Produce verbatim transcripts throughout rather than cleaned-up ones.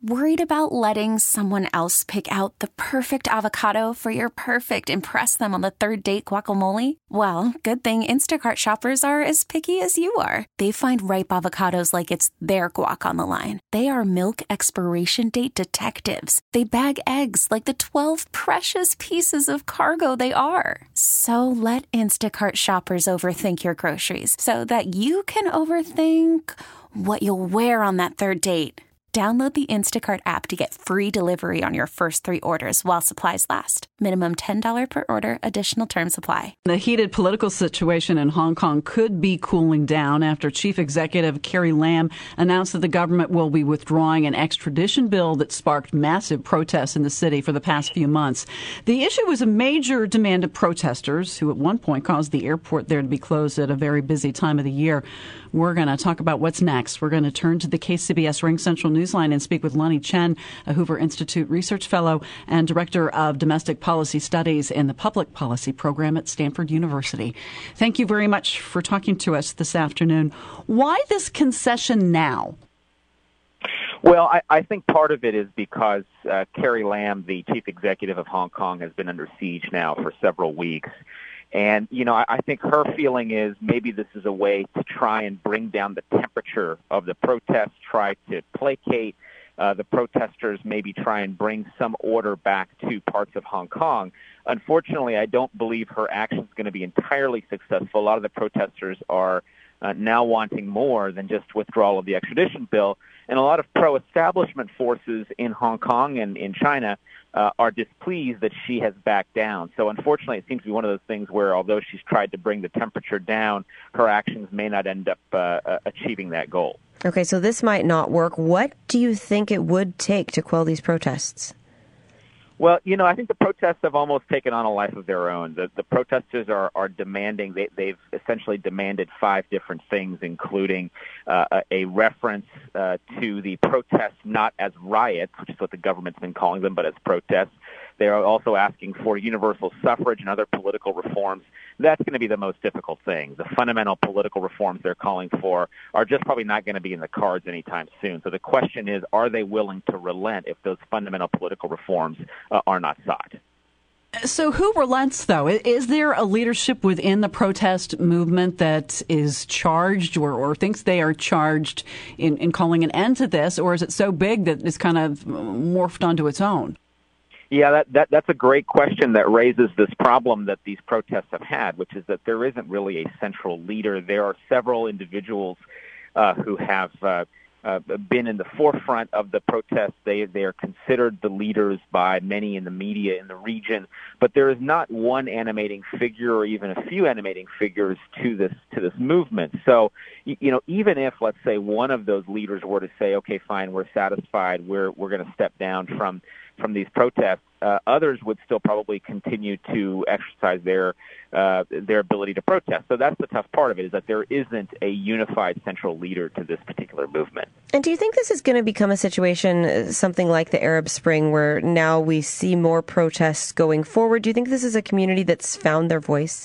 Worried about letting someone else pick out the perfect avocado for your perfect impress them on the third date guacamole? Well, good thing Instacart shoppers are as picky as you are. They find ripe avocados like it's their guac on the line. They are milk expiration date detectives. They bag eggs like the twelve precious pieces of cargo they are. So let Instacart shoppers overthink your groceries so that you can overthink what you'll wear on that third date. Download the Instacart app to get free delivery on your first three orders while supplies last. Minimum ten dollars per order. Additional terms apply. The heated political situation in Hong Kong could be cooling down after Chief Executive Carrie Lam announced that the government will be withdrawing an extradition bill that sparked massive protests in the city for the past few months. The issue was a major demand of protesters who at one point caused the airport there to be closed at a very busy time of the year. We're going to talk about what's next. We're going to turn to the K C B S Ring Central Newsline and speak with Lonnie Chen, a Hoover Institute Research Fellow and Director of Domestic Policy Studies in the Public Policy Program at Stanford University. Thank you very much for talking to us this afternoon. Why this concession now? Well, I, I think part of it is because uh, Carrie Lam, the chief executive of Hong Kong, has been under siege now for several weeks. And, you know, I, I think her feeling is maybe this is a way to try and bring down the temperature of the protests, try to placate uh, the protesters, maybe try and bring some order back to parts of Hong Kong. Unfortunately, I don't believe her action is going to be entirely successful. A lot of the protesters are uh, now wanting more than just withdrawal of the extradition bill. And a lot of pro-establishment forces in Hong Kong and in China uh, are displeased that she has backed down. So unfortunately, it seems to be one of those things where although she's tried to bring the temperature down, her actions may not end up uh, uh, achieving that goal. Okay, so this might not work. What do you think it would take to quell these protests? Well, you know, I think the protests have almost taken on a life of their own. The, the protesters are, are demanding, they, they've essentially demanded five different things, including uh, a, a reference uh, to the protests not as riots, which is what the government's been calling them, but as protests. They are also asking for universal suffrage and other political reforms. That's going to be the most difficult thing. The fundamental political reforms they're calling for are just probably not going to be in the cards anytime soon. So the question is, are they willing to relent if those fundamental political reforms uh, are not sought? So who relents, though? Is there a leadership within the protest movement that is charged or, or thinks they are charged in, in calling an end to this, or is it so big that it's kind of morphed onto its own? Yeah, that, that that's a great question that raises this problem that these protests have had, which is that there isn't really a central leader. There are several individuals uh, who have uh, uh, been in the forefront of the protests. They they are considered the leaders by many in the media in the region, but there is not one animating figure or even a few animating figures to this to this movement. So, you know, even if, let's say, one of those leaders were to say, okay, fine, we're satisfied, we're we're going to step down from from these protests, uh, others would still probably continue to exercise their uh, their ability to protest. So that's the tough part of it, is that there isn't a unified central leader to this particular movement. And do you think this is going to become a situation, something like the Arab Spring, where now we see more protests going forward? Do you think this is a community that's found their voice?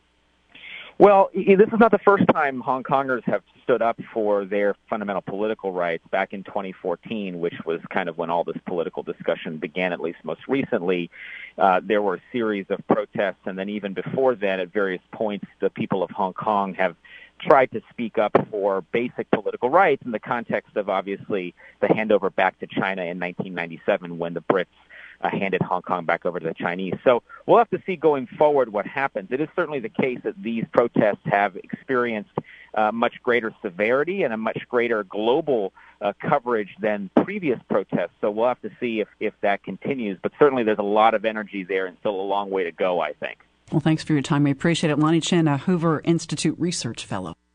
Well, this is not the first time Hong Kongers have stood up for their fundamental political rights. Back in twenty fourteen, which was kind of when all this political discussion began, at least most recently, uh, there were a series of protests. And then even before that, at various points, the people of Hong Kong have tried to speak up for basic political rights in the context of, obviously, the handover back to China in nineteen ninety-seven when the Brits Uh, handed Hong Kong back over to the Chinese. So we'll have to see going forward what happens. It is certainly the case that these protests have experienced uh, much greater severity and a much greater global uh, coverage than previous protests. So we'll have to see if, if that continues. But certainly there's a lot of energy there and still a long way to go, I think. Well, thanks for your time. We appreciate it. Lonnie Chen, a Hoover Institute Research Fellow.